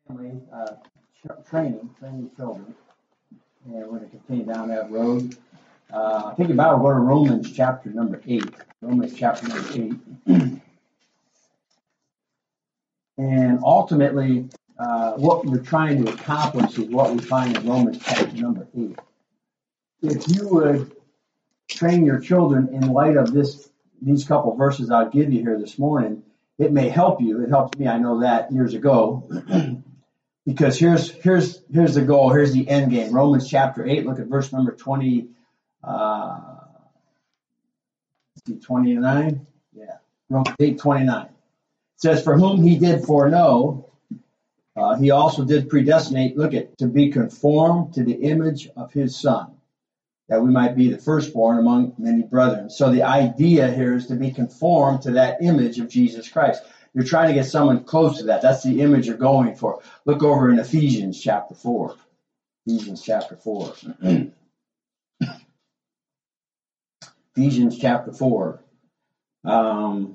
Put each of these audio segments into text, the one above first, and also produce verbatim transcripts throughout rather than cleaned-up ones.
family uh, ch- training, training children, and we're going to continue down that road. Uh, I think about go to Romans chapter number eight. Romans chapter number eight, and ultimately, uh, what we're trying to accomplish is what we find in Romans chapter number eight. If you would train your children in light of this, these couple verses I'll give you here this morning, it may help you. It helped me. I know that years ago. Because here's here's here's the goal. Here's the end game. Romans chapter eight. Look at verse number twenty. Uh, twenty-nine. Yeah, Romans eight twenty-nine. It says, "For whom he did foreknow, uh, he also did predestinate. Look at to be conformed to the image of his Son, that we might be the firstborn among many brethren." So the idea here is to be conformed to that image of Jesus Christ. You're trying to get someone close to that. That's the image you're going for. Look over in Ephesians chapter four. Ephesians chapter four. Ephesians chapter four. Um,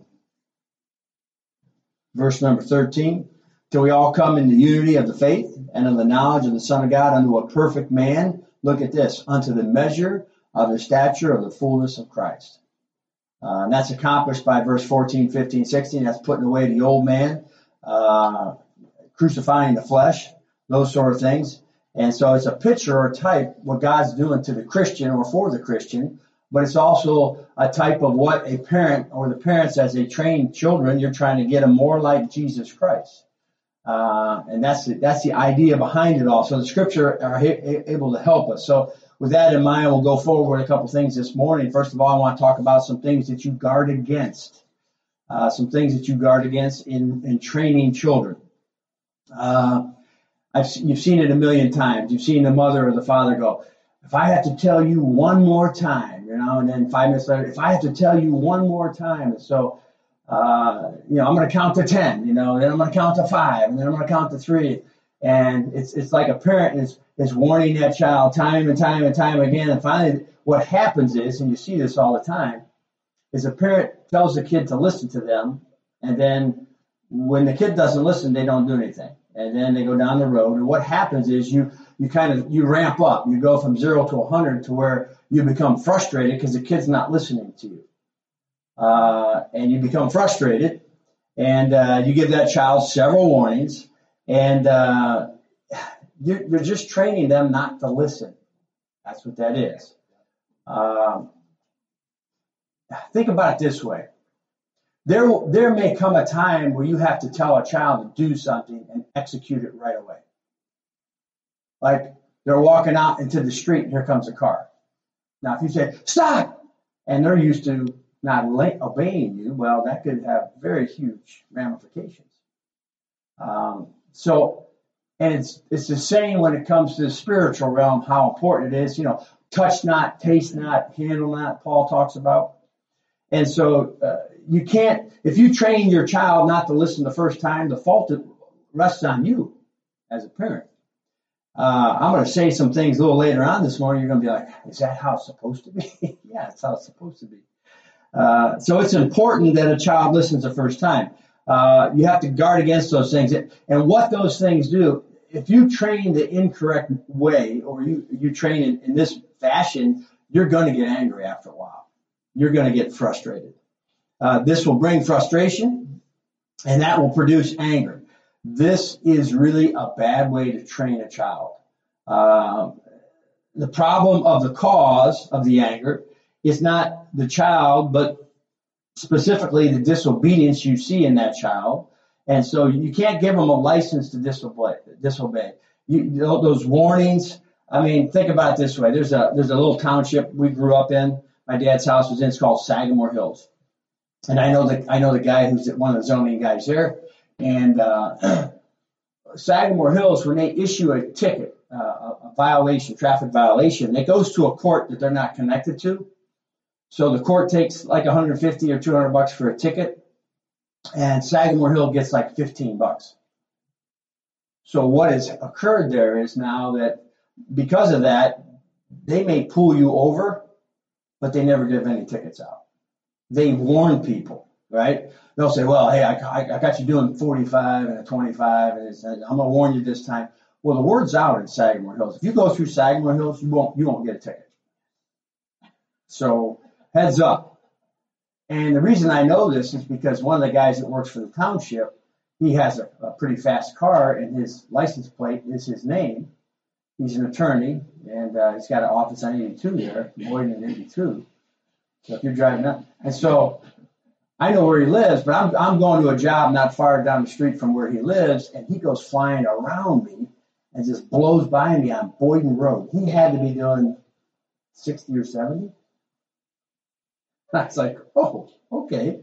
verse number thirteen. "Till we all come into unity of the faith and of the knowledge of the Son of God, unto a perfect man." Look at this. "Unto the measure of the stature of the fullness of Christ." Uh, and that's accomplished by verse fourteen, fifteen, sixteen. That's putting away the old man, uh, crucifying the flesh, those sort of things. And so it's a picture or type what God's doing to the Christian or for the Christian, but it's also a type of what a parent or the parents, as they train children, you're trying to get them more like Jesus Christ. Uh, and that's the, that's the idea behind it all. So the scripture are ha- able to help us. So with that in mind, we'll go forward with a couple things this morning. First of all, I want to talk about some things that you guard against, uh, some things that you guard against in, in training children. Uh, I've, you've seen it a million times. You've seen the mother or the father go, "If I have to tell you one more time," you know, and then five minutes later, "If I have to tell you one more time." And so, uh, you know, I'm going to count to ten, you know, then I'm going to count to five, and then I'm going to count to three. And it's it's like a parent is is warning that child time and time and time again. And finally, what happens is, and you see this all the time, is a parent tells the kid to listen to them, and then when the kid doesn't listen, they don't do anything. And then they go down the road. And what happens is you you kind of you ramp up. You go from zero to a hundred to where you become frustrated because the kid's not listening to you, uh, and you become frustrated, and uh, you give that child several warnings. And uh, you're, you're just training them not to listen. That's what that is. Um, think about it this way. There, there may come a time where you have to tell a child to do something and execute it right away. Like they're walking out into the street and here comes a car. Now, if you say, "Stop," and they're used to not obeying you, well, that could have very huge ramifications. Um, So, and it's it's the same when it comes to the spiritual realm, how important it is. You know, touch not, taste not, handle not, Paul talks about. And so uh, you can't, if you train your child not to listen the first time, the fault rests on you as a parent. Uh, I'm going to say some things a little later on this morning. You're going to be like, "Is that how it's supposed to be?" Yeah, it's how it's supposed to be. Uh, so it's important that a child listens the first time. Uh, you have to guard against those things. And what those things do, if you train the incorrect way or you, you train in, in this fashion, you're going to get angry after a while. You're going to get frustrated. Uh, this will bring frustration, and that will produce anger. This is really a bad way to train a child. Uh, the problem of the cause of the anger is not the child, but specifically the disobedience you see in that child. And so you can't give them a license to disobey. disobey. You, those warnings, I mean, think about it this way. There's a there's a little township we grew up in. My dad's house was in. It's called Sagamore Hills. And I know the, I know the guy who's one of the zoning guys there. And uh, Sagamore Hills, when they issue a ticket, uh, a, a violation, traffic violation, it goes to a court that they're not connected to. So the court takes like one hundred fifty or two hundred bucks for a ticket, and Sagamore Hill gets like fifteen bucks. So what has occurred there is now that because of that, they may pull you over, but they never give any tickets out. They warn people. right? They'll say, well, hey, I, I, I got you doing forty-five and a twenty-five, and it's, I'm going to warn you this time. Well, the word's out in Sagamore Hills. If you go through Sagamore Hills, you won't you won't get a ticket. So heads up. And the reason I know this is because one of the guys that works for the township, he has a, a pretty fast car, and his license plate is his name. He's an attorney, and uh, he's got an office on eighty-two there, Boyd and eighty-two. So if you're driving up, and so I know where he lives, but I'm I'm going to a job not far down the street from where he lives, and he goes flying around me and just blows by me on Boyden Road. He had to be doing sixty or seventy. I was like, oh, okay.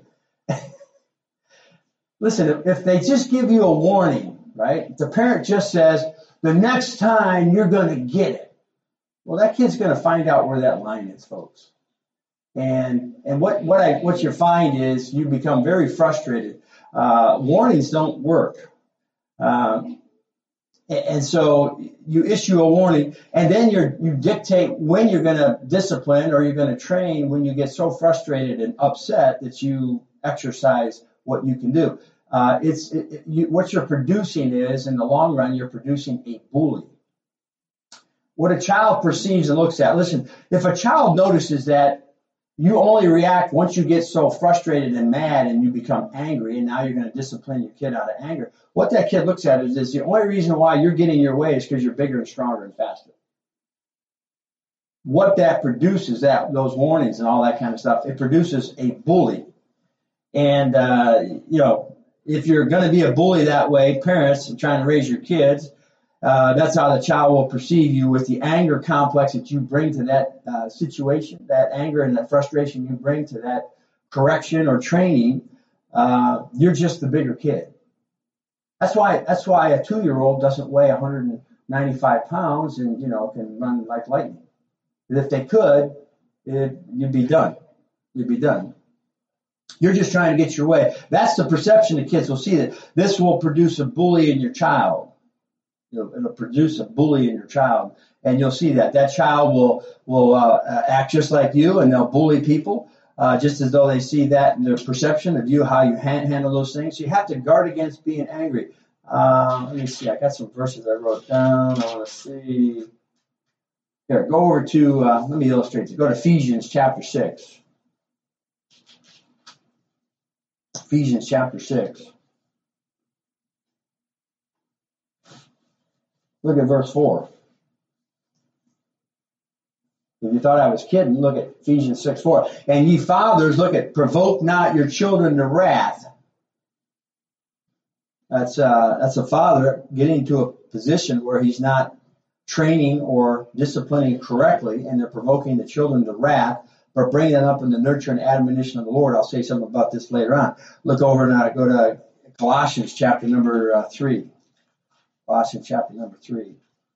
Listen, if, if they just give you a warning, right? The parent just says, the next time you're going to get it. Well, that kid's going to find out where that line is, folks. And and what what I what you find is you become very frustrated. Uh, warnings don't work. Um, and so you issue a warning, and then you you dictate when you're going to discipline or you're going to train when you get so frustrated and upset that you exercise what you can do. Uh, it's it, it, you, what you're producing is, in the long run, you're producing a bully. What a child perceives and looks at. Listen, if a child notices that you only react once you get so frustrated and mad and you become angry, and now you're going to discipline your kid out of anger, what that kid looks at is, is the only reason why you're getting your way is because you're bigger and stronger and faster. What that produces, that those warnings and all that kind of stuff, it produces a bully. And, uh, you know, if you're going to be a bully that way, parents trying to raise your kids, uh, that's how the child will perceive you, with the anger complex that you bring to that uh, situation, that anger and that frustration you bring to that correction or training. Uh, you're just the bigger kid. That's why that's why a two-year-old doesn't weigh one hundred ninety-five pounds and, you know, can run like lightning. And if they could, it, you'd be done. You'd be done. You're just trying to get your way. That's the perception the kids will see, that this will produce a bully in your child. It'll, it'll produce a bully in your child, and you'll see that that child will will uh, act just like you, and they'll bully people uh, just as though they see that in their perception of you, how you hand, handle those things. So you have to guard against being angry. Um, let me see. I got some verses I wrote down. I want to see. Here, go over to. Uh, let me illustrate it. Go to Ephesians chapter six. Ephesians chapter six. Look at verse four. If you thought I was kidding, look at Ephesians six four. And ye fathers, look at, provoke not your children to wrath. That's uh, that's a father getting to a position where he's not training or disciplining correctly, and they're provoking the children to wrath, but bringing them up in the nurture and admonition of the Lord. I'll say something about this later on. Look over and uh, go to Colossians chapter number uh, three. Colossians chapter number three.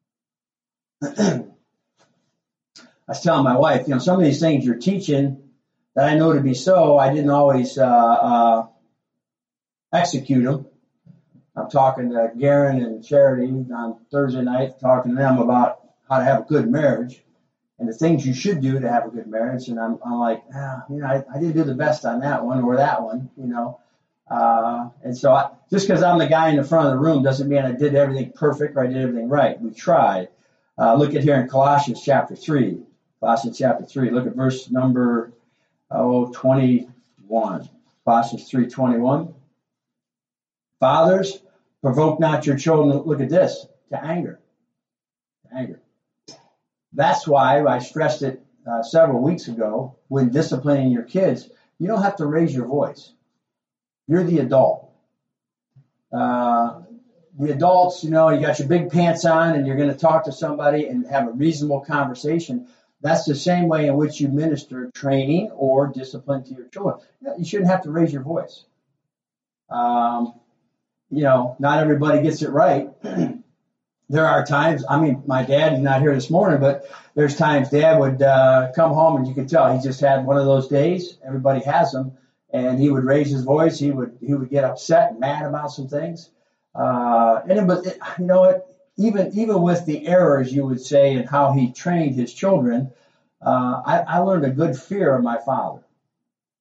I was telling my wife, you know, some of these things you're teaching that I know to be so, I didn't always uh, uh, execute them. I'm talking to Garen and Charity on Thursday night, talking to them about how to have a good marriage and the things you should do to have a good marriage. And I'm, I'm like, ah, you know, I, I didn't do the best on that one or that one, you know. Uh, and so I, just because I'm the guy in the front of the room doesn't mean I did everything perfect or I did everything right. We tried. Uh, look at here in Colossians chapter three. Colossians chapter three. Look at verse number oh, twenty-one. Colossians three twenty-one. Fathers, provoke not your children, look at this, to anger. To anger. That's why I stressed it uh, several weeks ago when disciplining your kids. You don't have to raise your voice. You're the adult. Uh, the adults, you know, you got your big pants on and you're going to talk to somebody and have a reasonable conversation. That's the same way in which you minister training or discipline to your children. You shouldn't have to raise your voice. Um, you know, not everybody gets it right. There are times, I mean, my dad is not here this morning, but there's times Dad would uh, come home and you could tell he just had one of those days. Everybody has them. And he would raise his voice. He would he would get upset and mad about some things. Uh, and it, but it, you know what? Even even with the errors, you would say, and how he trained his children, uh, I, I learned a good fear of my father.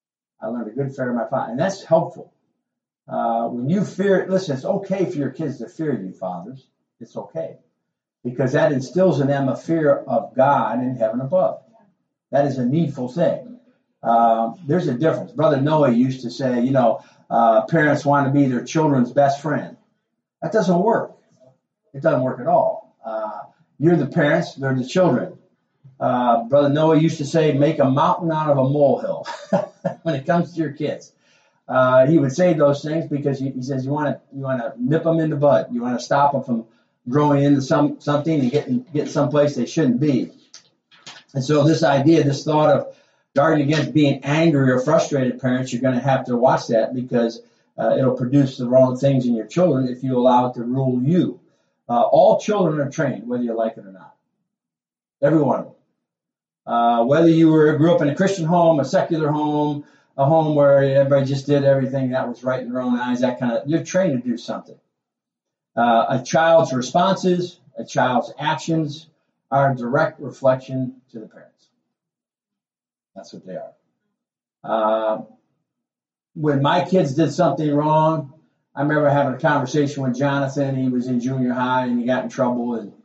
I learned a good fear of my Father. And that's helpful. Uh, when you fear, listen, it's okay for your kids to fear you, fathers. It's okay. Because that instills in them a fear of God in heaven above. That is a needful thing. Uh, there's a difference. Brother Noah used to say, you know, uh, parents want to be their children's best friend. That doesn't work. It doesn't work at all. Uh, you're the parents, they're the children. Uh, Brother Noah used to say, make a mountain out of a molehill when it comes to your kids. Uh, he would say those things because he, he says you want to you want to nip them in the bud. You want to stop them from growing into some something and getting getting someplace they shouldn't be. And so this idea, this thought of guarding against being angry or frustrated parents, you're going to have to watch that because uh, it'll produce the wrong things in your children if you allow it to rule you. Uh, all children are trained, whether you like it or not. Every one of them. Uh, whether you were grew up in a Christian home, a secular home, a home where everybody just did everything that was right in their own eyes, that kind of, you're trained to do something. Uh, a child's responses, a child's actions are a direct reflection to the parents. That's what they are. Uh, when my kids did something wrong, I remember having a conversation with Jonathan. He was in junior high and he got in trouble. And,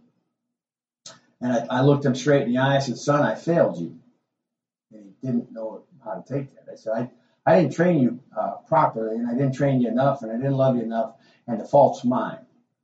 and I, I looked him straight in the eye. I said, son, I failed you. And he didn't know how to take that. I said, I, I didn't train you uh, properly, and I didn't train you enough, and I didn't love you enough, and the fault's mine.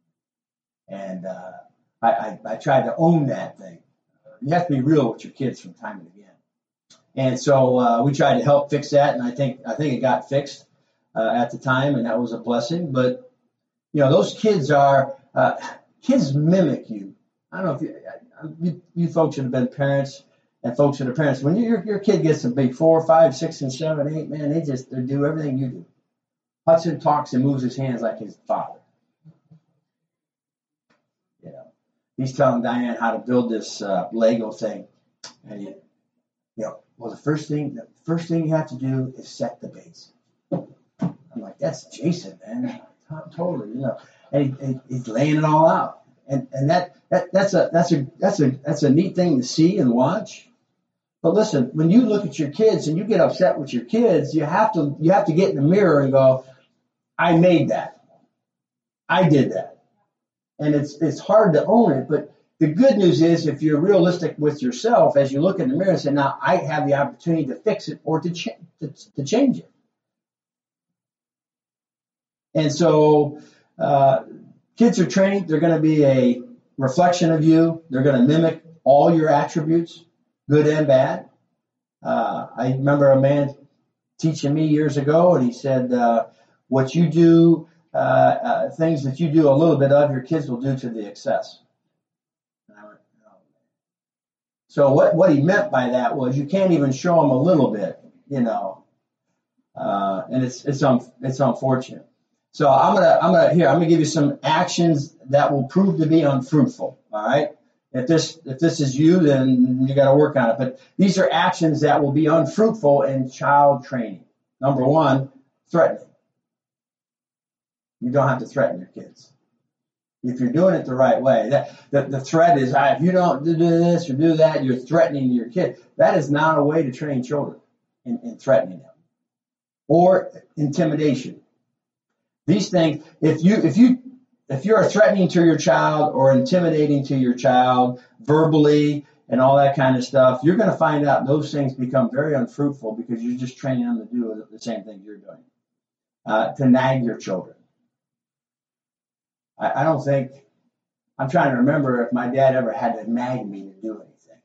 And uh, I, I, I tried to own that thing. You have to be real with your kids from time and again. And so uh, we tried to help fix that, and I think I think it got fixed uh, at the time, and that was a blessing. But you know, those kids are uh, kids mimic you. I don't know if you, you, you folks that have been parents and folks that are parents. When your your kid gets to be four, five, six, and seven, eight, man, they just they do everything you do. Hudson talks and moves his hands like his father. You know, he's telling Diane how to build this uh, Lego thing, and you, you know, well, the first thing the first thing you have to do is set the base. I'm like, that's Jason, man, totally, you know, and he, he's laying it all out, and and that, that that's a that's a that's a that's a neat thing to see and watch. But listen, when you look at your kids and you get upset with your kids, you have to you have to get in the mirror and go, I made that. I did that. And it's it's hard to own it, but the good news is if you're realistic with yourself as you look in the mirror and say, now I have the opportunity to fix it or to, ch- to, to change it. And so uh, kids are trained. They're going to be a reflection of you. They're going to mimic all your attributes, good and bad. Uh, I remember a man teaching me years ago, and he said, uh, what you do, uh, uh, things that you do a little bit of, your kids will do to the excess. And I went, oh. So what, what he meant by that was you can't even show them a little bit, you know, uh, and it's it's un, it's unfortunate. So I'm gonna I'm gonna here I'm gonna give you some actions that will prove to be unfruitful. All right. If this if this is you, then you got to work on it. But these are actions that will be unfruitful in child training. Number one, threatening. You don't have to threaten your kids if you're doing it the right way. That the, the threat is, if you don't do this or do that, you're threatening your kid. That is not a way to train children in, in threatening them or intimidation. These things, if you if you if you're threatening to your child or intimidating to your child verbally and all that kind of stuff, you're going to find out those things become very unfruitful because you're just training them to do the same thing you're doing, uh, to nag your children. I, I don't think, I'm trying to remember if my dad ever had to nag me to do anything.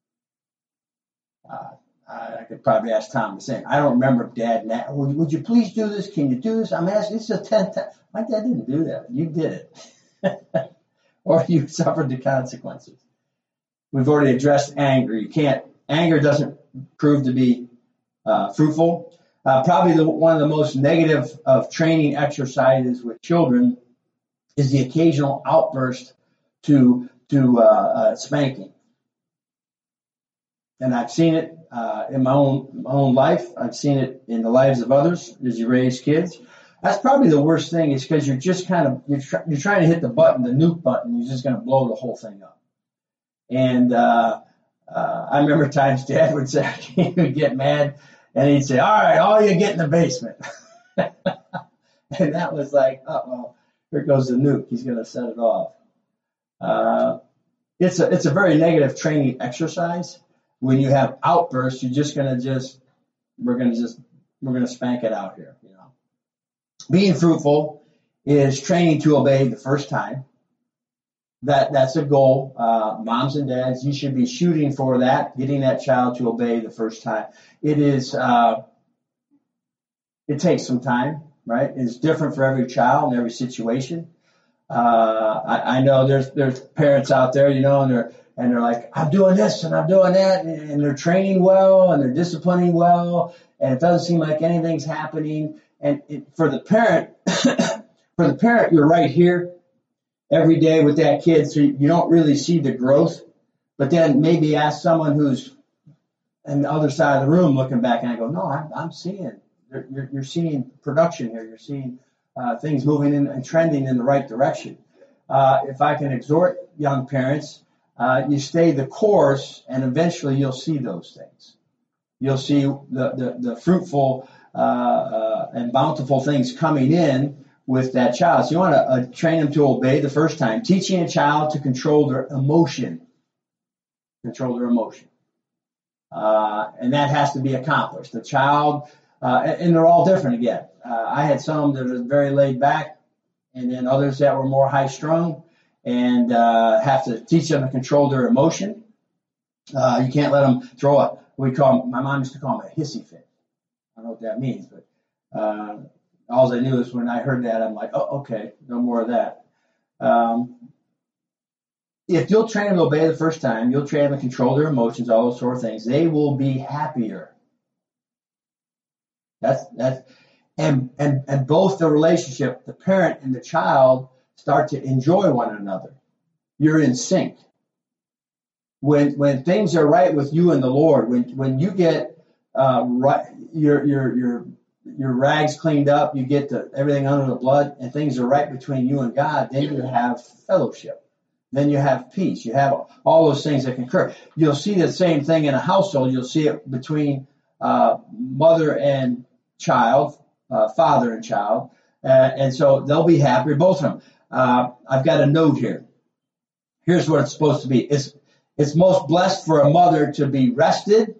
Uh, I, I could probably ask Tom the same. I don't remember if Dad nag, would, would you please do this? Can you do this? I'm asking, this is a tenth time. My dad didn't do that. You did it. Or you suffered the consequences. We've already addressed anger. You can't, anger doesn't prove to be uh, fruitful. Uh, probably the, one of the most negative of training exercises with children is the occasional outburst to to uh, uh, spanking. And I've seen it uh, in my own my own life. I've seen it in the lives of others as you raise kids. That's probably the worst thing is because you're just kind of, you're, tr- you're trying to hit the button, the nuke button. You're just going to blow the whole thing up. And uh, uh, I remember times Dad would say, he would get mad And he'd say, all right, all you get in the basement. And that was like, uh-oh, here goes the nuke. He's going to set it off. Uh, it's a it's a very negative training exercise. When you have outbursts, you're just going to just, we're going to just, we're going to spank it out here. You know, being fruitful is training to obey the first time. That that's a goal. Uh, moms and dads, you should be shooting for that, getting that child to obey the first time. It is, uh, it takes some time, right? It's different for every child and every situation. Uh, I, I know there's there's parents out there, you know, and they're and they're like, I'm doing this and I'm doing that, and, and they're training well and they're disciplining well, and it doesn't seem like anything's happening. And it, for the parent, for the parent, you're right here every day with that kid, so you don't really see the growth. But then maybe ask someone who's on the other side of the room looking back, and I go, no, I'm, I'm seeing, you're, you're seeing production here. You're seeing uh, things moving in and trending in the right direction. Uh, if I can exhort young parents, uh, you stay the course, and eventually you'll see those things. You'll see the, the, the fruitful uh, uh, and bountiful things coming in with that child. So you want to uh, train them to obey the first time. Teaching a child to control their emotion. Control their emotion. Uh, and that has to be accomplished. The child, uh, and, and they're all different again. Uh, I had some that were very laid back, and then others that were more high strung, and uh, have to teach them to control their emotion. Uh, you can't let them throw a, we call them, my mom used to call them a hissy fit. I don't know what that means, but uh, all I knew is when I heard that, I'm like, oh, okay, no more of that. Um, if you'll train them to obey the first time, you'll train them to control their emotions, all those sort of things, they will be happier. That's, that's, and, and, and both the relationship, the parent and the child, start to enjoy one another. You're in sync. When, when things are right with you and the Lord, when, when you get, uh, right, your, your, your, your rags cleaned up, you get the, everything under the blood, and things are right between you and God, then you have fellowship. Then you have peace. You have all those things that can occur. You'll see the same thing in a household. You'll see it between uh, mother and child, uh, father and child. Uh, and so they'll be happy, both of them. Uh, I've got a note here. Here's what it's supposed to be. It's, it's most blessed for a mother to be rested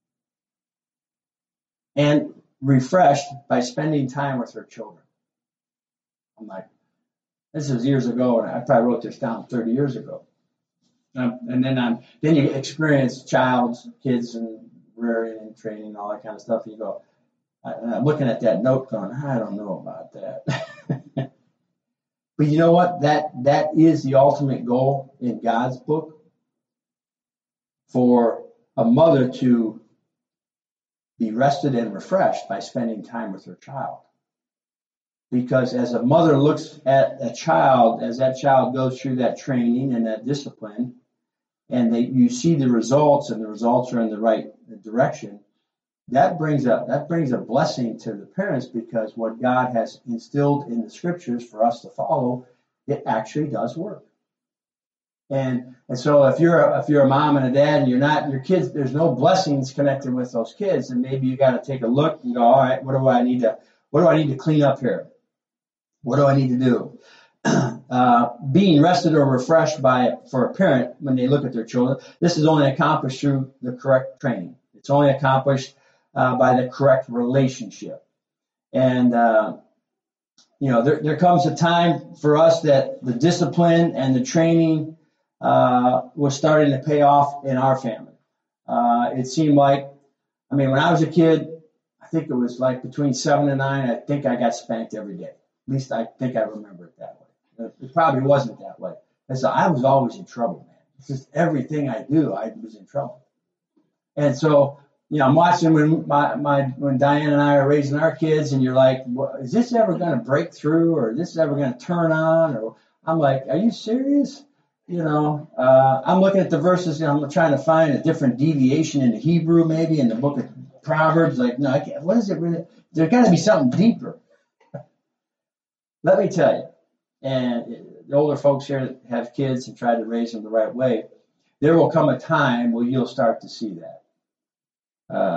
and refreshed by spending time with her children. I'm like, this is years ago, and I probably wrote this down thirty years ago. Um, and then I'm, then you experience child's, kids, and rearing and training and all that kind of stuff. And you go, I, and I'm looking at that note going, I don't know about that. But you know what? That that is the ultimate goal in God's book, for a mother to be rested and refreshed by spending time with her child. Because as a mother looks at a child, as that child goes through that training and that discipline, and they, you see the results, and the results are in the right direction, that brings a that brings a blessing to the parents, because what God has instilled in the scriptures for us to follow, it actually does work. And and so if you're a, if you're a mom and a dad, and you're not, your kids, there's no blessings connected with those kids, and maybe you got to take a look and go, all right, what do I need to what do I need to clean up here? What do I need to do? Uh, being rested or refreshed by for a parent when they look at their children, this is only accomplished through the correct training. It's only accomplished uh, by the correct relationship. And uh, you know, there, there comes a time for us that the discipline and the training uh, was starting to pay off in our family. Uh, it seemed like, I mean, when I was a kid, I think it was like between seven and nine, I think I got spanked every day. At least I think I remember it that way. It probably wasn't that way. And so I was always in trouble, man. It's just everything I do, I was in trouble. And so, you know, I'm watching when my, my when Diane and I are raising our kids, and you're like, well, is this ever going to break through, or is this ever going to turn on? Or I'm like, are you serious? You know, uh, I'm looking at the verses, and I'm trying to find a different deviation in the Hebrew, maybe in the book of Proverbs. Like, no, I can't. What is it really? There's got to be something deeper. Let me tell you, and the older folks here that have kids and try to raise them the right way, there will come a time where you'll start to see that. Uh,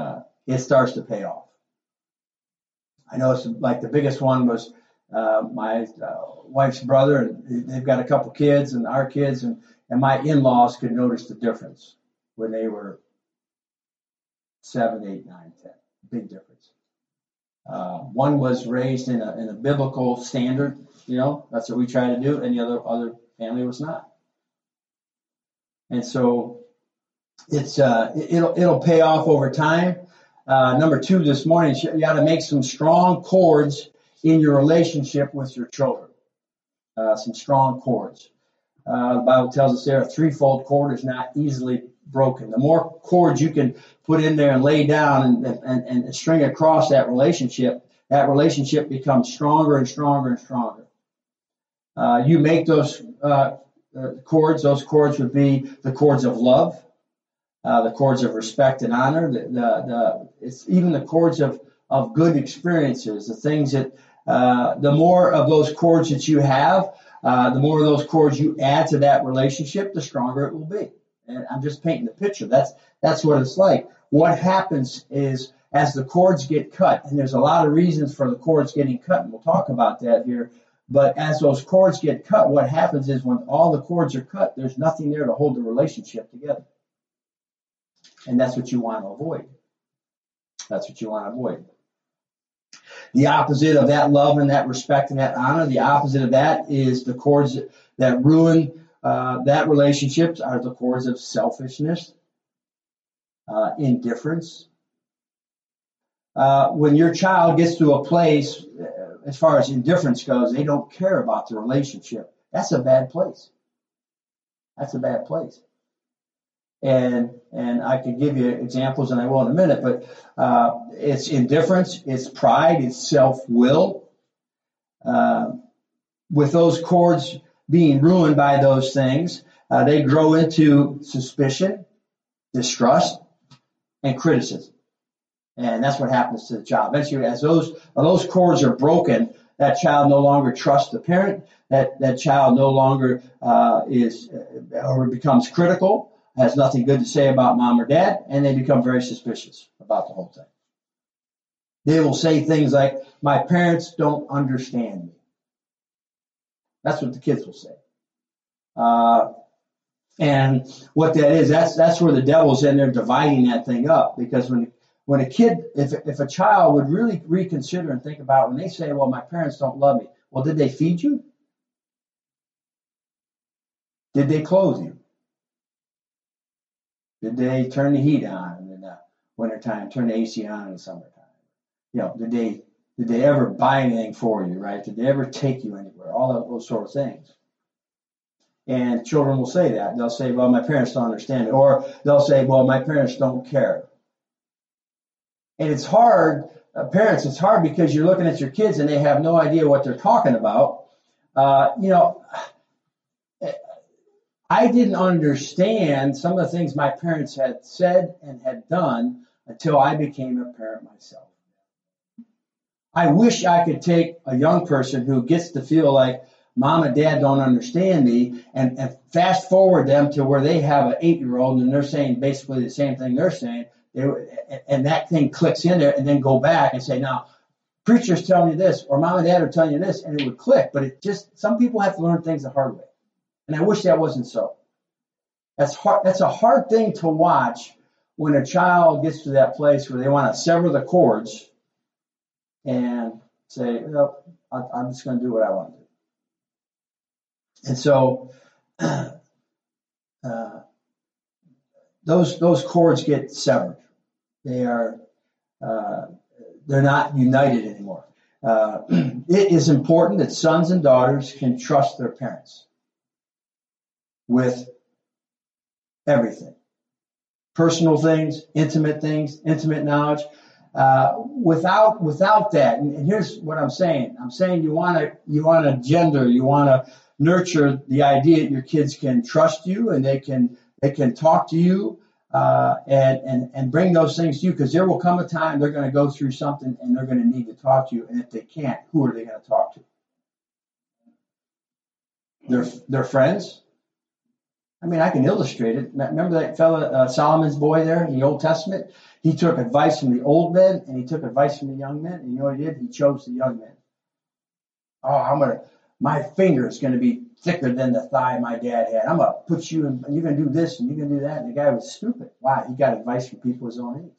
it starts to pay off. I know it's like the biggest one was uh, my uh, wife's brother, and they've got a couple kids, and our kids, and, and my in-laws could notice the difference when they were seven, eight, nine, ten. Big difference. Uh, one was raised in a, in a biblical standard, you know, that's what we try to do, and the other other family was not. And so it's uh, it, it'll it'll pay off over time. Uh, number two this morning, you got to make some strong cords in your relationship with your children. Uh, some strong cords. Uh, the Bible tells us there a threefold cord is not easily broken. The more cords you can put in there and lay down and, and, and string across that relationship, that relationship becomes stronger and stronger and stronger. Uh, you make those uh, uh, cords, those cords would be the cords of love, uh, the cords of respect and honor, the, the, the it's even the cords of, of good experiences, the things that, uh, the more of those cords that you have, uh, the more of those cords you add to that relationship, the stronger it will be. And I'm just painting the picture. That's that's what it's like. What happens is as the cords get cut, and there's a lot of reasons for the cords getting cut, and we'll talk about that here. But as those cords get cut, what happens is when all the cords are cut, there's nothing there to hold the relationship together. And that's what you want to avoid. That's what you want to avoid. The opposite of that love and that respect and that honor, the opposite of that is the cords that, that ruin Uh, that relationships are the cords of selfishness, uh, indifference. Uh, when your child gets to a place, uh, as far as indifference goes, they don't care about the relationship. That's a bad place. That's a bad place. And and I could give you examples, and I will in a minute. But uh, it's indifference, it's pride, it's self-will. Uh, with those cords being ruined by those things, uh, they grow into suspicion, distrust, and criticism. And that's what happens to the child. Eventually, as those those cords are broken, that child no longer trusts the parent. That that child no longer uh, is uh, or becomes critical, has nothing good to say about mom or dad, and they become very suspicious about the whole thing. They will say things like, "My parents don't understand me." That's what the kids will say. Uh, and what that is, that's that's where the devil's in there dividing that thing up. Because when when a kid, if if a child would really reconsider and think about when they say, well, my parents don't love me. Well, did they feed you? Did they clothe you? Did they turn the heat on in the wintertime, turn the A C on in the summertime? You know, did they Did they ever buy anything for you, right? Did they ever take you anywhere? All of those sort of things. And children will say that. They'll say, well, my parents don't understand me. Or they'll say, well, my parents don't care. And it's hard, uh, parents, it's hard because you're looking at your kids and they have no idea what they're talking about. Uh, you know, I didn't understand some of the things my parents had said and had done until I became a parent myself. I wish I could take a young person who gets to feel like mom and dad don't understand me and, and fast forward them to where they have an eight-year-old and they're saying basically the same thing they're saying. They, and that thing clicks in there and then go back and say, now, preacher's telling you this or mom and dad are telling you this, and it would click. But it just, some people have to learn things the hard way. And I wish that wasn't so. That's hard. That's a hard thing to watch when a child gets to that place where they want to sever the cords and say, no, I'm just going to do what I want to do. And so uh, those those cords get severed. They are uh, they're not united anymore. Uh, it is important that sons and daughters can trust their parents with everything, personal things, intimate things, intimate knowledge. Uh, without without that, and, and here's what I'm saying. I'm saying you want to you want to gender, you want to nurture the idea that your kids can trust you and they can they can talk to you uh, and and and bring those things to you, because there will come a time they're going to go through something and they're going to need to talk to you. And if they can't, who are they going to talk to? Their their friends, I mean, I can illustrate it. Remember that fella, uh, Solomon's boy there in the Old Testament? He took advice from the old men and he took advice from the young men. And you know what he did? He chose the young men. Oh, I'm going to, my finger is going to be thicker than the thigh my dad had. I'm going to put you in, you're going to do this and you're going to do that. And the guy was stupid. Why? He got advice from people his own age.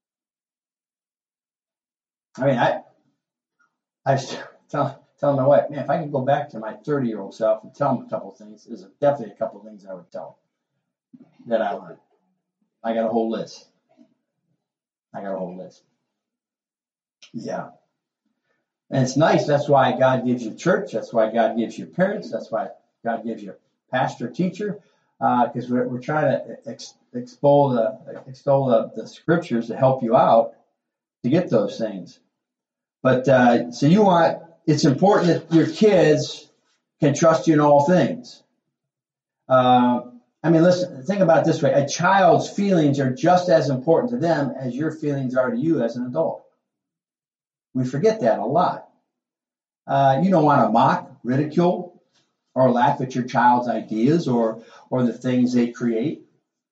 I mean, I, I was telling, telling my wife, man, if I could go back to my thirty-year-old self and tell him a couple things, there's definitely a couple things I would tell him that I learned. I got a whole list. I got a whole list. Yeah. And it's nice. That's why God gives you church. That's why God gives you parents. That's why God gives you pastor, teacher, because uh, we're, we're trying to ex, extol, the, extol the, the scriptures to help you out to get those things. But uh, so you want, it's important that your kids can trust you in all things. Uh, I mean, listen, think about it this way. A child's feelings are just as important to them as your feelings are to you as an adult. We forget that a lot. Uh, you don't want to mock, ridicule, or laugh at your child's ideas or or the things they create.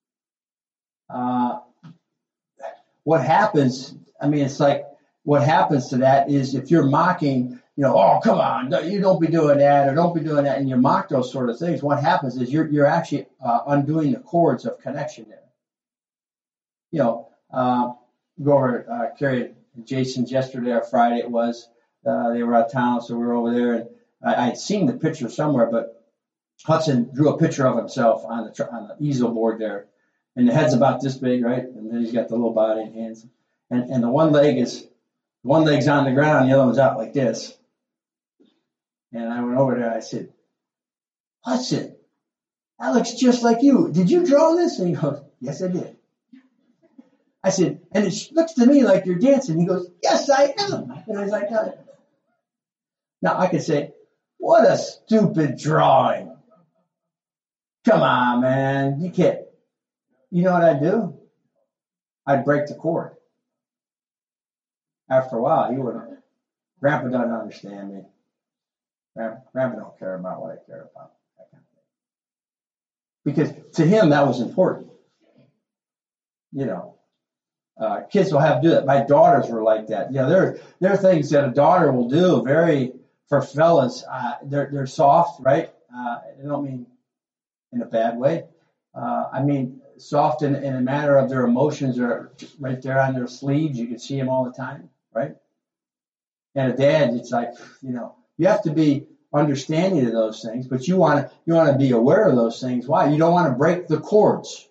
Uh, what happens, I mean, it's like what happens to that is if you're mocking, you know, oh, come on, you don't be doing that or don't be doing that, and you mock those sort of things, what happens is you're, you're actually uh, undoing the cords of connection there. You know, uh, go over, uh, carried Jason's yesterday or Friday it was. Uh, they were out of town, so we were over there, and I, I had seen the picture somewhere, but Hudson drew a picture of himself on the on the easel board there, and the head's about this big, right? And then he's got the little body and hands, and and the one leg is one leg's on the ground, the other one's out like this. And I went over there, I said, Hudson, that looks just like you. Did you draw this? And he goes, yes, I did. I said, and it looks to me like you're dancing. He goes, yes, I am. And I was like, oh. Now I could say, what a stupid drawing. Come on, man. You can't. You know what I'd do? I'd break the cord. After a while, he wouldn't. Grandpa doesn't understand me. Grandpa, Grandpa don't care about what I care about. That kind of thing. Because to him, that was important. You know. Uh, kids will have to do it. My daughters were like that. You know, there, there are things that a daughter will do very, for fellas, uh, they're, they're soft, right? Uh, I don't mean in a bad way. Uh, I mean soft in, in a matter of their emotions are right there on their sleeves. You can see them all the time, right? And a dad, it's like, you know, you have to be understanding of those things, but you want to, you want to be aware of those things. Why? You don't want to break the cords.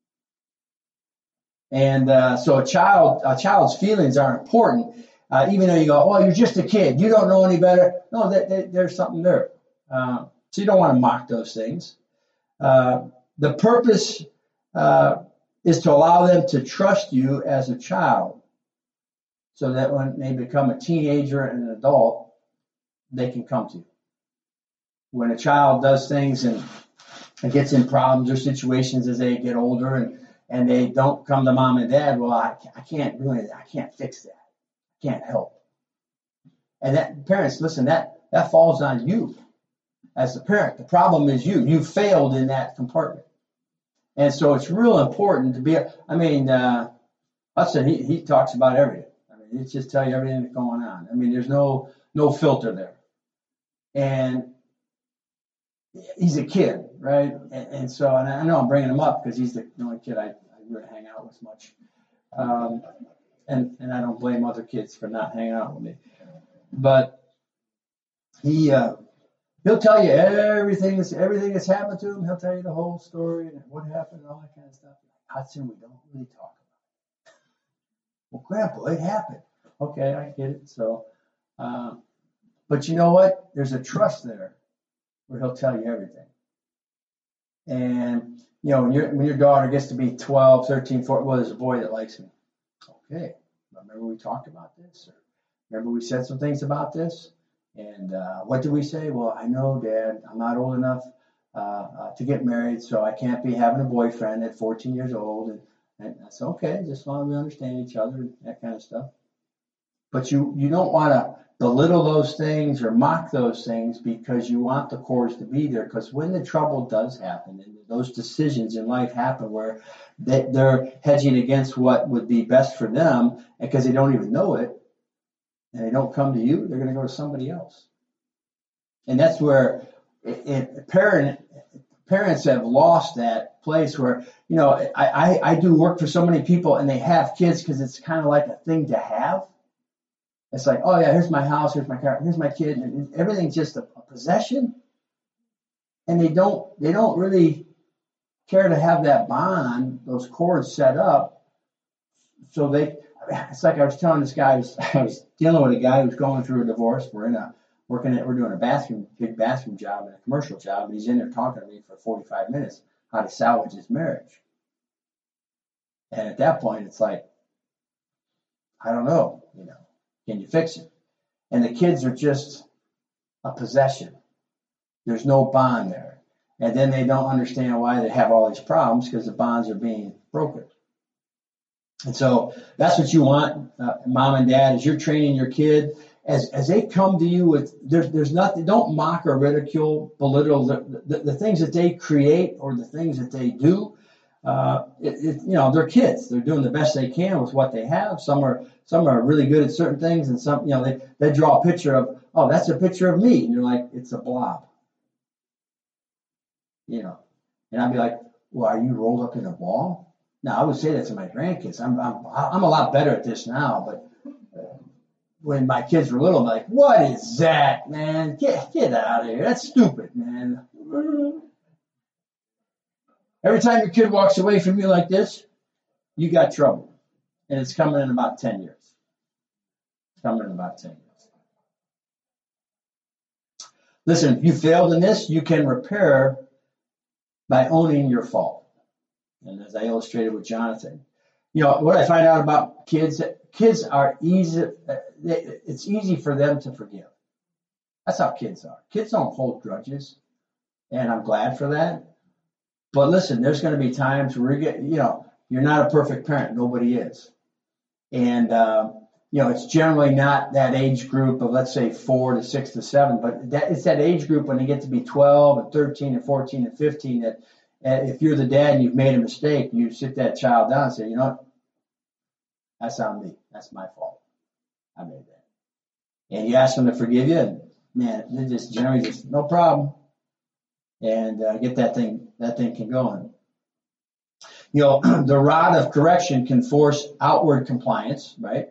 And uh, so a child, a child's feelings are important, uh, even though you go, oh, you're just a kid. You don't know any better. No, that, that, there's something there. Uh, so you don't want to mock those things. Uh, the purpose uh, is to allow them to trust you as a child so that when they become a teenager and an adult, they can come to you. When a child does things and, and gets in problems or situations as they get older and and they don't come to mom and dad, well, I, I can't do anything. I can't fix that. I can't help. And that, parents, listen, that, that falls on you as the parent. The problem is you. You failed in that compartment. And so it's real important to be, I mean, uh, Hudson, he, he talks about everything. I mean, he just tell you everything that's going on. I mean, there's no, no filter there. And he's a kid, right? And, and so, and I know I'm bringing him up because he's the only kid I, I really hang out with much. Um, and, and I don't blame other kids for not hanging out with me. But he, uh, he'll tell you everything that's, everything that's happened to him. He'll tell you the whole story and what happened and all that kind of stuff. Hudson, we don't really talk about it. Well, Grandpa, it happened. Okay, I get it. So, uh, but you know what? There's a trust there where he'll tell you everything. And, you know, when, your when your daughter gets to be twelve, thirteen, fourteen, well, there's a boy that likes me. Okay, remember we talked about this? Or remember we said some things about this? And uh, what did we say? Well, I know, Dad, I'm not old enough uh, uh, to get married, so I can't be having a boyfriend at fourteen years old. And, and that's okay, just as long as we understand each other and that kind of stuff. But you, you don't want to belittle those things or mock those things because you want the cords to be there. Because when the trouble does happen and those decisions in life happen where they, they're hedging against what would be best for them, and because they don't even know it, and they don't come to you, they're going to go to somebody else. And that's where it, it, parent, parents have lost that place where, you know, I, I, I do work for so many people and they have kids because it's kind of like a thing to have. It's like, oh yeah, here's my house, here's my car, here's my kid, and everything's just a, a possession. And they don't they don't really care to have that bond, those cords set up. So they, it's like I was telling this guy, I was, I was dealing with a guy who's going through a divorce. We're in a working at, we're doing a bathroom, big bathroom job and a commercial job, and he's in there talking to me for forty-five minutes how to salvage his marriage. And at that point, it's like, I don't know, you know. Can you fix it? And the kids are just a possession. There's no bond there. And then they don't understand why they have all these problems because the bonds are being broken. And so that's what you want, uh, mom and dad, as you're training your kid, as as they come to you with, there's there's nothing, don't mock or ridicule, belittle the, the, the things that they create or the things that they do. Uh, it, it, you know, they're kids. They're doing the best they can with what they have. Some are some are really good at certain things, and some, you know, they, they draw a picture of, oh, that's a picture of me. And you're like, it's a blob. You know, and I'd be like, well, are you rolled up in a ball? Now, I would say that to my grandkids. I'm I'm I'm a lot better at this now, but uh, when my kids were little, I'm like, what is that, man? Get get out of here. That's stupid, man. Every time your kid walks away from you like this, you got trouble. And it's coming in about ten years. It's coming in about ten years. Listen, if you failed in this, you can repair by owning your fault. And as I illustrated with Jonathan, you know, what I find out about kids, kids are easy, it's easy for them to forgive. That's how kids are. Kids don't hold grudges. And I'm glad for that. But listen, there's going to be times where you get, you know, you're not a perfect parent. Nobody is. And, uh, you know, it's generally not that age group of, let's say, four to six to seven, but that it's that age group when they get to be twelve and thirteen and fourteen and fifteen that uh, if you're the dad and you've made a mistake, you sit that child down and say, you know what? That's on me. That's my fault. I made that. And you ask them to forgive you, and man, they just generally just, no problem. And uh, get that thing, that thing can go on. You know, the rod of correction can force outward compliance, right?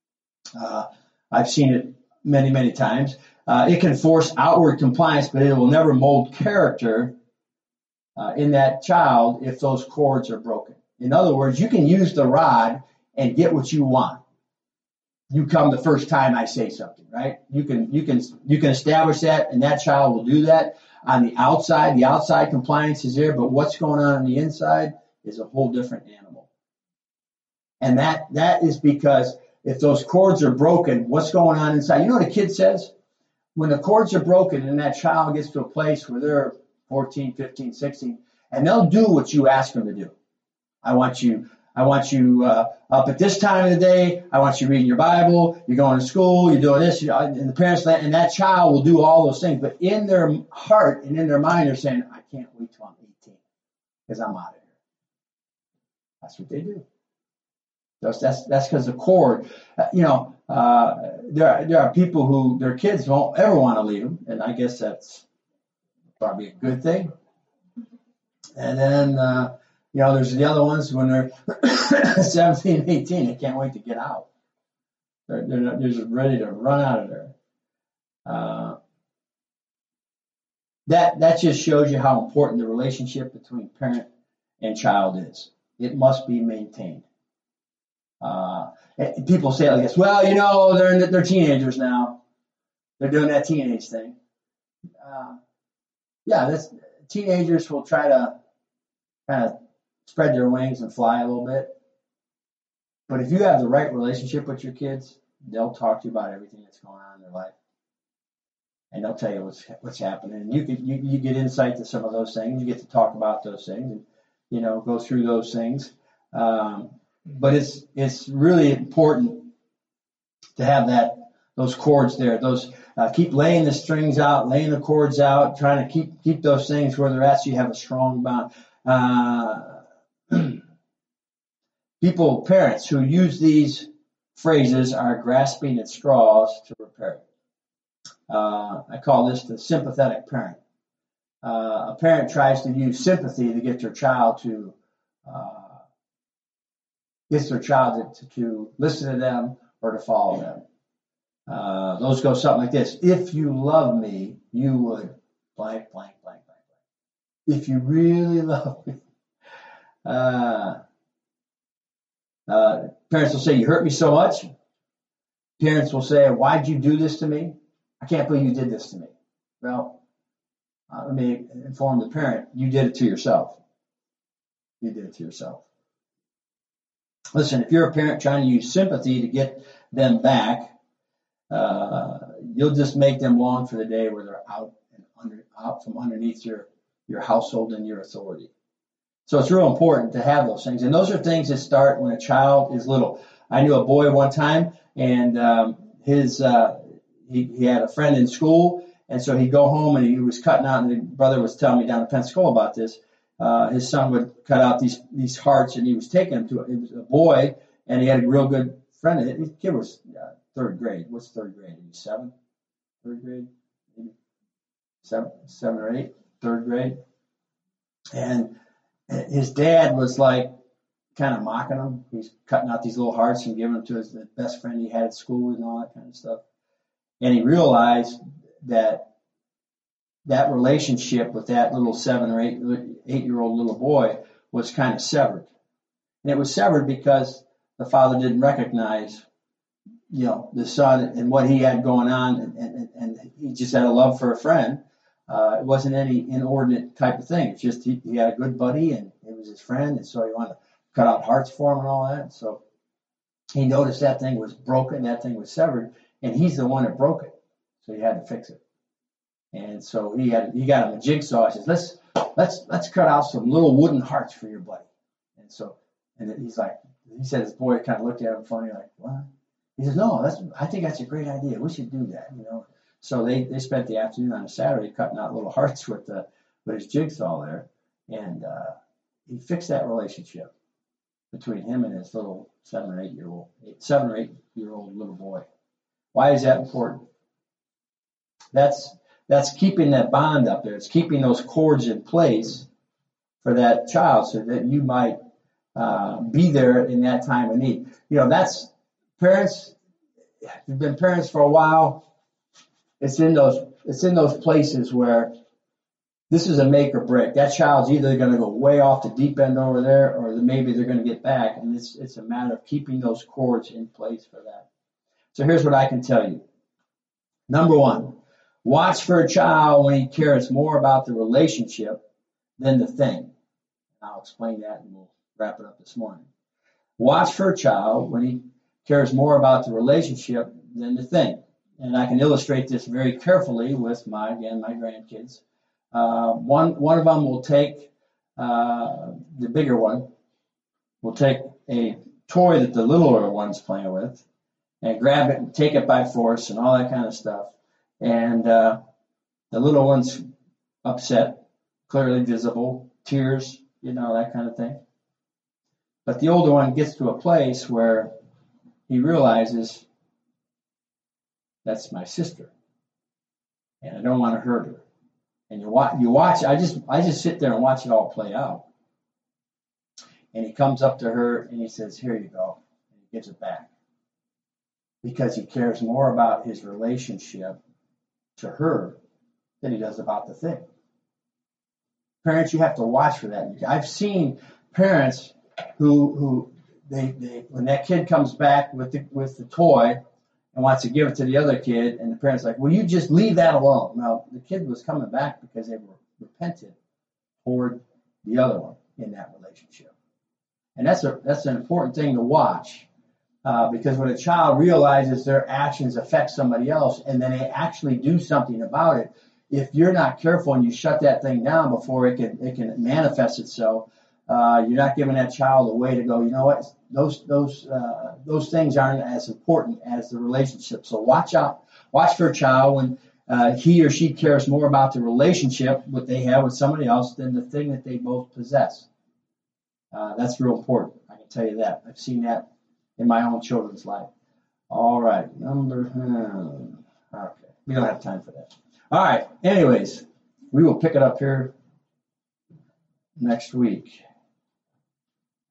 Uh, I've seen it many, many times. Uh, it can force outward compliance, but it will never mold character uh, in that child if those cords are broken. In other words, you can use the rod and get what you want. You come the first time I say something, right? You can, you can, you can establish that, and that child will do that. On the outside, the outside compliance is there, but what's going on on the inside is a whole different animal. And that that is because if those cords are broken, what's going on inside? You know what a kid says? When the cords are broken and that child gets to a place where they're fourteen, fifteen, sixteen, and they'll do what you ask them to do. I want you, I want you uh, up at this time of the day. I want you reading your Bible. You're going to school. You're doing this. And the parents, and that child will do all those things. But in their heart and in their mind, they're saying, I can't wait till I'm eighteen because I'm out of here. That's what they do. That's that's that's because the cord, uh, you know, uh, there are, there are people who their kids won't ever want to leave them, and I guess that's probably a good thing. And then, uh, you know, there's the other ones when they're seventeen, eighteen, they can't wait to get out. They're, they're, they're just ready to run out of there. Uh, that that just shows you how important the relationship between parent and child is. It must be maintained. Uh, people say like this, well, you know, they're they're teenagers now. They're doing that teenage thing. Uh, yeah, that's, teenagers will try to kind of spread their wings and fly a little bit. But if you have the right relationship with your kids, they'll talk to you about everything that's going on in their life. And they'll tell you what's what's happening. And you can you, you get insight to some of those things. You get to talk about those things and, you know, go through those things. Um, but it's it's really important to have that those chords there. Those uh, keep laying the strings out, laying the chords out, trying to keep keep those things where they're at, so you have a strong bond. Uh, people, parents who use these phrases are grasping at straws to repair it. Uh, I call this the sympathetic parent. Uh, a parent tries to use sympathy to get their child to uh, gets their child to, to listen to them or to follow them. Uh, those go something like this: if you love me, you would blank, blank, blank, blank, blank. If you really love me. Uh, uh, parents will say, you hurt me so much. Parents will say, why'd you do this to me? I can't believe you did this to me. Well, uh, let me inform the parent, you did it to yourself. You did it to yourself. Listen, if you're a parent trying to use sympathy to get them back, uh, you'll just make them long for the day where they're out and under, out from underneath your, your household and your authority. So it's real important to have those things. And those are things that start when a child is little. I knew a boy one time, and um, his uh, he, he had a friend in school, and so he'd go home and he was cutting out, and the brother was telling me down in Pensacola about this. Uh, his son would cut out these these hearts, and he was taking them to it. It was a boy, and he had a real good friend. His kid was uh, third grade. What's third grade? Maybe seven? Third grade? Maybe seven, seven or eight? Third grade? And his dad was like kind of mocking him. He's cutting out these little hearts and giving them to his the best friend he had at school and all that kind of stuff. And he realized that that relationship with that little seven or eight eight year old little boy was kind of severed. And it was severed because the father didn't recognize, you know, the son and what he had going on, and, and, and he just had a love for a friend. Uh, it wasn't any inordinate type of thing. It's just he, he had a good buddy, and it was his friend, and so he wanted to cut out hearts for him and all that. So he noticed that thing was broken, that thing was severed, and he's the one that broke it. So he had to fix it. And so he had he got him a jigsaw. He says, let's let's let's cut out some little wooden hearts for your buddy. And so and he's like, he said his boy kind of looked at him funny, like, what? He says, no, that's I think that's a great idea. We should do that, you know. So they, they spent the afternoon on a Saturday cutting out little hearts with the with his jigsaw there, and uh, he fixed that relationship between him and his little seven or eight year old seven or eight year old little boy. Why is that important? That's that's keeping that bond up there. It's keeping those cords in place for that child, so that you might uh, be there in that time of need. You know, that's parents. You've been parents for a while. It's in those it's in those places where this is a make or break. That child's either going to go way off the deep end over there, or maybe they're going to get back. And it's it's a matter of keeping those cords in place for that. So here's what I can tell you. Number one, watch for a child when he cares more about the relationship than the thing. I'll explain that and we'll wrap it up this morning. Watch for a child when he cares more about the relationship than the thing. And I can illustrate this very carefully with my, again, my grandkids. Uh, one, one of them will take, uh, the bigger one, will take a toy that the littler one's playing with and grab it and take it by force and all that kind of stuff. And uh, the little one's upset, clearly visible, tears, you know, that kind of thing. But the older one gets to a place where he realizes, that's my sister, and I don't want to hurt her. And you watch, you watch. I just, I just sit there and watch it all play out. And he comes up to her and he says, "Here you go," and he gives it back because he cares more about his relationship to her than he does about the thing. Parents, you have to watch for that. I've seen parents who, who they, they, when that kid comes back with the with the toy and wants to give it to the other kid, and the parent's like, "Will you just leave that alone?" Now, the kid was coming back because they were repentant toward the other one in that relationship. And that's a that's an important thing to watch, uh, because when a child realizes their actions affect somebody else and then they actually do something about it, if you're not careful and you shut that thing down before it can it can manifest itself, uh, you're not giving that child a way to go, you know what, those those uh, those things aren't as important as the relationship. So watch out, watch for a child when uh, he or she cares more about the relationship, what they have with somebody else, than the thing that they both possess. Uh, that's real important. I can tell you that. I've seen that in my own children's life. All right, number, hmm, okay, we don't have time for that. All right, anyways, we will pick it up here next week.